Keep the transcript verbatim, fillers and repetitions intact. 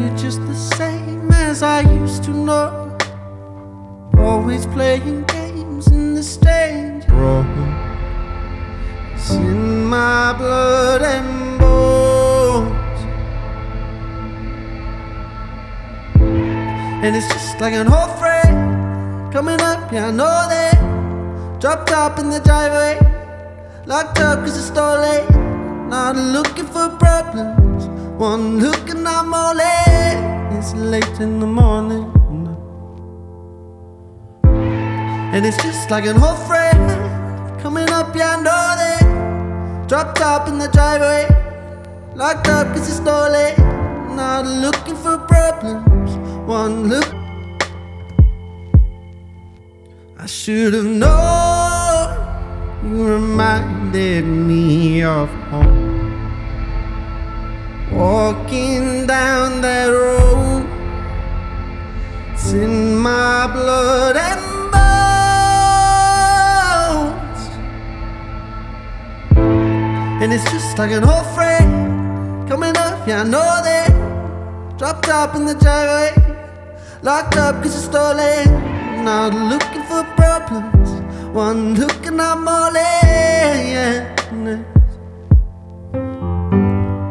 you're just the same as I used to know. Always playing games in the strange room. It's in my blood and bones. And it's just like an old friend coming up, yeah I know that. Dropped up in the driveway, locked up cause it's stolen. Not looking for problems, one look and I'm all in. It's late in the morning, and it's just like an old friend coming up, yeah I know that. Dropped up in the driveway, locked up cause it's stolen. Not looking for problems, one look. I should have known, you reminded me of home. Walking down that road, it's in my blood and bones. And it's just like an old friend coming up, yeah I know that. Dropped up in the driveway, locked up cause it's stolen. Not looking for problems, one look and I'm all in, yeah.